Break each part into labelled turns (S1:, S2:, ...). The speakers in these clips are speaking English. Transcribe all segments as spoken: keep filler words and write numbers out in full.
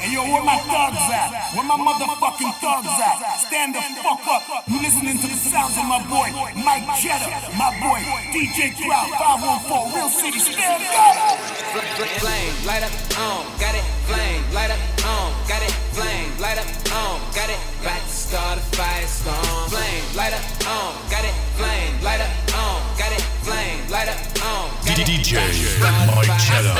S1: Hey yo, where my thugs at? Where my motherfucking thugs at? Stand the fuck up. You listening to the sounds of my boy Mike Jetta, my boy D J Crowd five one four, Real City, stand up.
S2: Flame, light up, on, got it. Flame, light up, on, got it. Flame, light up, on, got it. About to start a firestorm. Flame, light up, on, got it. Flame, light up, on, got it. Flame, light up, on, got it.
S3: D J Mike Jetta.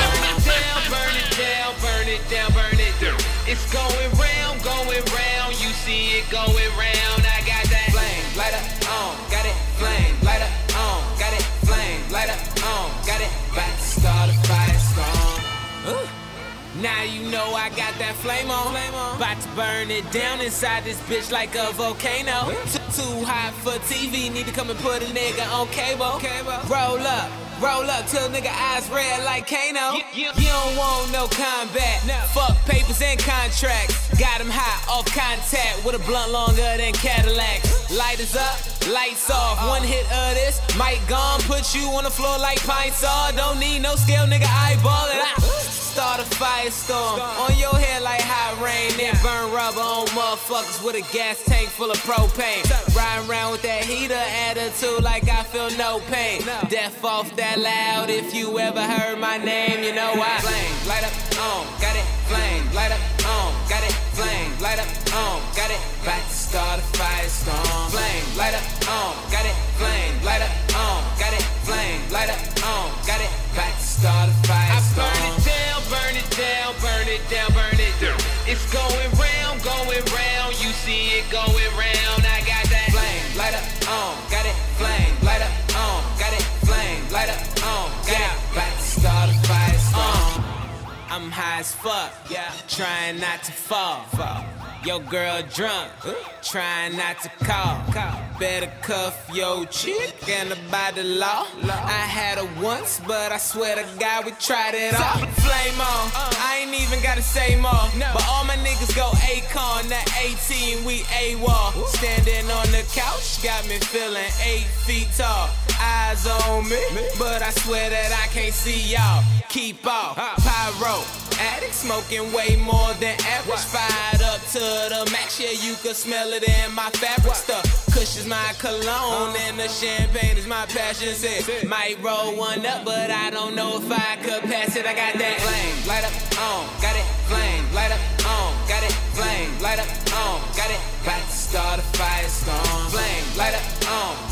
S2: Burn it down, burn it down, burn it down, burn it down. It's going round, going round. You see it going round. I got that flame, light up, on, got it. Flame, light up, on, got it. Flame, light up, on, got it. About to start a firestorm. Ooh. Now you know I got that flame on. About to burn it down inside this bitch like a volcano. Too hot for T V, need to come and put a nigga on cable. Roll up, roll up till nigga eyes red like Kano. You don't want no combat, fuck papers and contracts. Got him hot off contact with a blunt longer than Cadillac. Lighters up, lights off, one hit of this might gone, put you on the floor like pine saw. Don't need no scale, nigga, eyeball it out. Start a firestorm on your head like hot rain. Then burn rubber on motherfuckers with a gas tank full of propane. Riding around with that heater attitude like I feel no pain. Death off that loud, if you ever heard my name, you know I flame, light up, on, got it. Flame, light up, on, got it. Flame, light up, on, got it. About to start a firestorm. Flame, light up, on, got it. Flame, light up, on, got it. Flame, light up, on, got it. About to start a firestorm. I burn it down, burn it down, burn it down, burn it down. It's going round, going round. You see it going round. I got that flame, light up, on, got it. Flame, light up, on, got it. Flame, light up, on, got it. About to start a firestorm. I'm high as fuck, yeah. Trying not to fall. fall. Your girl drunk, trying not to call. Better cuff your chick and about the law. I had her once, but I swear to God we tried it all. Flame on, I ain't even gotta say more. But all my niggas go A-Con, that eighteen, we A-Wall. Standing on the couch, got me feeling eight feet tall. Eyes on me, but I swear that I can't see y'all. Keep off, pyro, addict smoking way more than average. Fired up to the max, yeah, you can smell it in my fabric stuff. Kush is my cologne and the champagne is my passion. Said might roll one up, but I don't know if I could pass it. I got that flame, light up, on, got it. Flame, light up, on, got it. Flame, light up, on, got it. About to start a firestorm. Flame, light up, on.